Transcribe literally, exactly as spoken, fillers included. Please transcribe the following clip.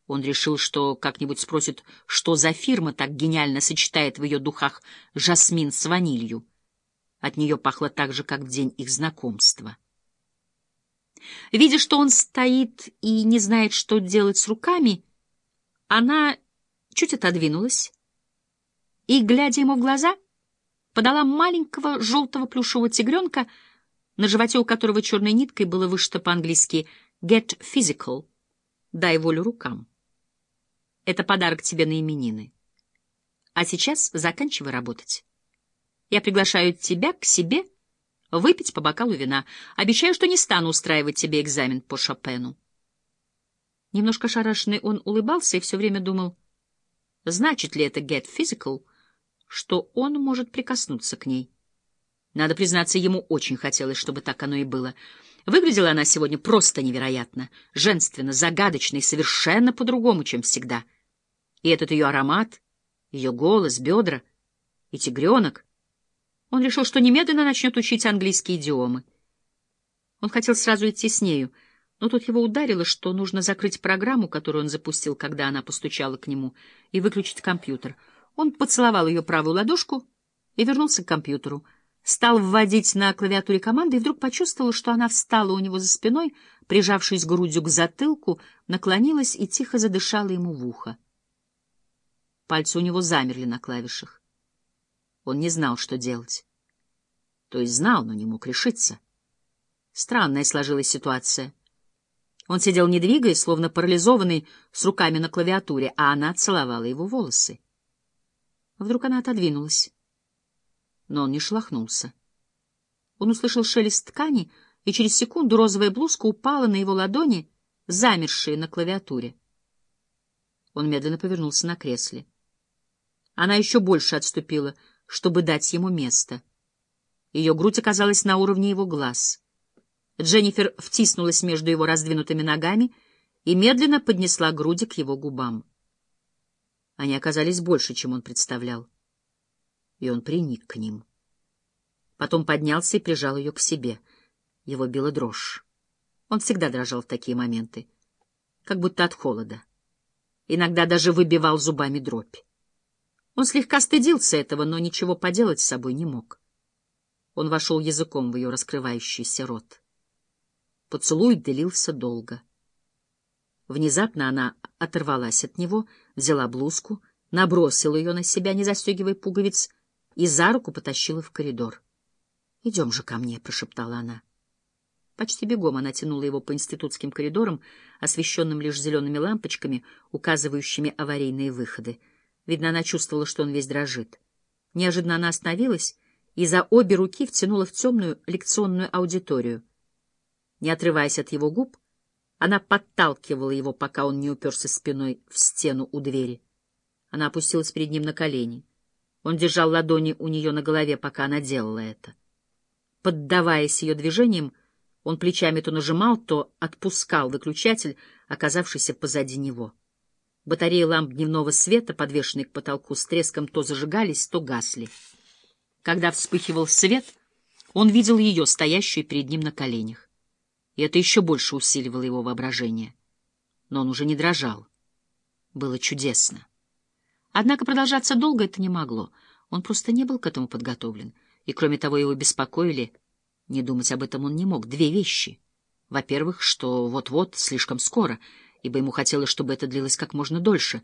Он решил, что как-нибудь спросит, что за фирма так гениально сочетает в ее духах жасмин с ванилью. От нее пахло так же, как в день их знакомства. Видя, что он стоит и не знает, что делать с руками, она чуть отодвинулась и, глядя ему в глаза, подала маленького желтого плюшевого тигренка, на животе у которого черной ниткой было вышито по-английски «Get physical» — «Дай волю рукам». Это подарок тебе на именины. А сейчас заканчивай работать. Я приглашаю тебя к себе выпить по бокалу вина. Обещаю, что не стану устраивать тебе экзамен по Шопену. Немножко ошарашенный он улыбался и все время думал, значит ли это «get physical», что он может прикоснуться к ней. Надо признаться, ему очень хотелось, чтобы так оно и было. Выглядела она сегодня просто невероятно, женственно, загадочно и совершенно по-другому, чем всегда. И этот ее аромат, ее голос, бедра и тигренок. Он решил, что немедленно начнет учить английские идиомы. Он хотел сразу идти с нею, но тут его ударило, что нужно закрыть программу, которую он запустил, когда она постучала к нему, и выключить компьютер. Он поцеловал ее правую ладошку и вернулся к компьютеру. Стал вводить на клавиатуре команды и вдруг почувствовал, что она встала у него за спиной, прижавшись грудью к затылку, наклонилась и тихо задышала ему в ухо. Пальцы у него замерли на клавишах. Он не знал, что делать. То есть знал, но не мог решиться. Странная сложилась ситуация. Он сидел не двигаясь, словно парализованный, с руками на клавиатуре, а она целовала его волосы. Вдруг она отодвинулась. Но он не шелохнулся. Он услышал шелест ткани, и через секунду розовая блузка упала на его ладони, замершие на клавиатуре. Он медленно повернулся на кресле. Она еще больше отступила, чтобы дать ему место. Ее грудь оказалась на уровне его глаз. Дженнифер втиснулась между его раздвинутыми ногами и медленно поднесла груди к его губам. Они оказались больше, чем он представлял, и он приник к ним. Потом поднялся и прижал ее к себе. Его била дрожь. Он всегда дрожал в такие моменты, как будто от холода. Иногда даже выбивал зубами дробь. Он слегка стыдился этого, но ничего поделать с собой не мог. Он вошел языком в ее раскрывающийся рот. Поцелуй длился долго. Внезапно она оторвалась от него, взяла блузку, набросила ее на себя, не застегивая пуговиц, и за руку потащила в коридор. — Идем же ко мне, — прошептала она. Почти бегом она тянула его по институтским коридорам, освещенным лишь зелеными лампочками, указывающими аварийные выходы. Видно, она чувствовала, что он весь дрожит. Неожиданно она остановилась и за обе руки втянула в темную лекционную аудиторию. Не отрываясь от его губ, она подталкивала его, пока он не уперся спиной в стену у двери. Она опустилась перед ним на колени. Он держал ладони у нее на голове, пока она делала это. Поддаваясь ее движениям, он плечами то нажимал, то отпускал выключатель, оказавшийся позади него. Батареи ламп дневного света, подвешенные к потолку, с треском то зажигались, то гасли. Когда вспыхивал свет, он видел ее, стоящую перед ним на коленях. И это еще больше усиливало его воображение. Но он уже не дрожал. Было чудесно. Однако продолжаться долго это не могло. Он просто не был к этому подготовлен. И, кроме того, его беспокоили... Не думать об этом он не мог. Две вещи. Во-первых, что вот-вот, слишком скоро, ибо ему хотелось, чтобы это длилось как можно дольше.